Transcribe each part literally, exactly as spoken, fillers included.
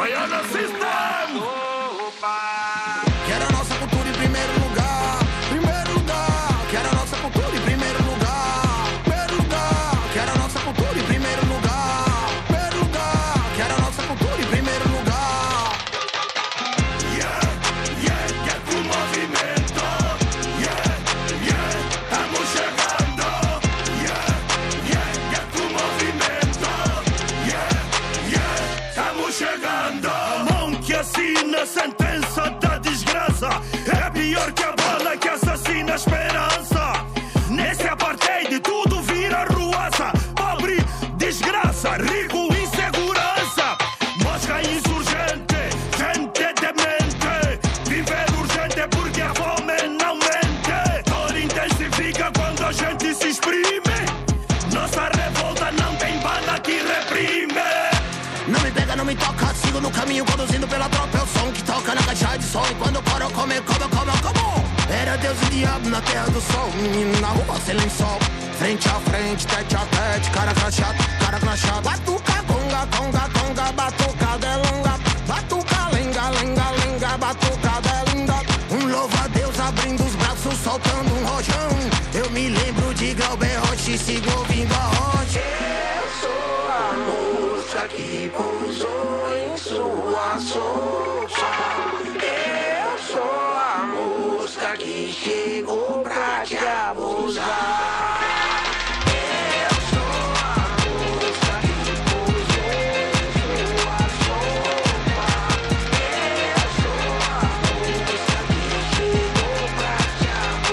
Baiana System! Quero a nossa cultura em primeiro lugar, primeiro lugar. Quero a nossa cultura em primeiro lugar, primeiro lugar. Quero a nossa cultura em primeiro lugar, primeiro lugar. Quero a nossa cultura em primeiro lugar. Yeah, yeah, quer pro movimento. Yeah, yeah, estamos chegando. Yeah, yeah, quer pro movimento. Yeah, yeah, estamos chegando. A mão que assina a sentença da desgraça é pior que a bala que assassina a esperança. Nesse apartheid tudo vira ruaça. Pobre, desgraça, rico, insegurança. Mosca insurgente, gente demente. Viver urgente porque a fome não mente. Dor intensifica quando a gente se exprime. Nossa revolta não tem bala que reprime. Não me pega, não me toca, sigo no caminho conduzindo pela tropa. É o som que toca na caixa de som. E quando eu paro, come, come, come, come. Era Deus e diabo na terra do sol. Menino na rua, sem lençol. Frente a frente, tete a tete. Cara crachado, cara crachado. Batuca, conga, conga, conga. Batucada é longa. Batuca, lenga, lenga, lenga. Batucada é linda. Um louva a Deus abrindo os braços, soltando um rojão. Eu me lembro de Glauber Rocha e sigo ouvindo a rocha. Eu sou a música que pousou em sua sopa. Eu sou a música que chegou pra te abusar. Eu sou a música que pousou em sua sopa. Eu sou a música que chegou pra te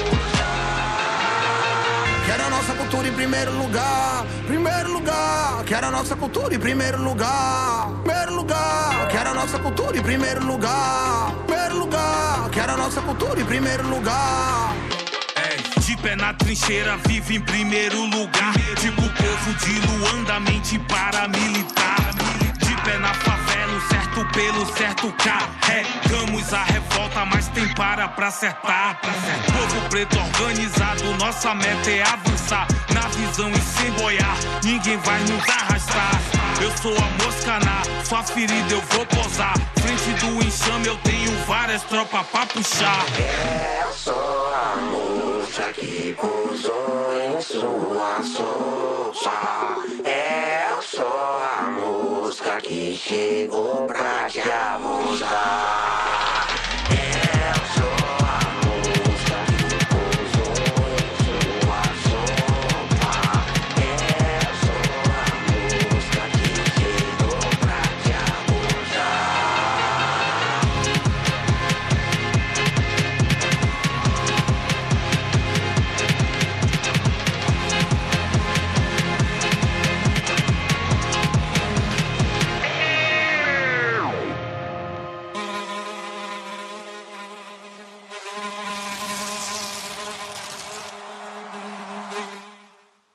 abusar. Quero a nossa cultura em primeiro lugar, primeiro lugar. Quero a nossa cultura em primeiro lugar, primeiro lugar. Quero a nossa cultura em primeiro lugar, primeiro lugar. Quero a nossa cultura em primeiro lugar. Ei, de pé na trincheira, vive em primeiro lugar. Tipo o povo de Luanda, mente paramilitar. De pé na favela, o certo pelo certo carregamos a revolta, mas tem para pra acertar. Povo preto organizado, nossa meta é avançar. Na visão e sem boiar, ninguém vai nos arrastar. Eu sou a mosca na sua ferida, eu vou posar. Frente do enxame, eu tenho várias tropas pra puxar. Eu sou a música que pousou em sua sopa. Eu sou a música que chegou pra te abusar.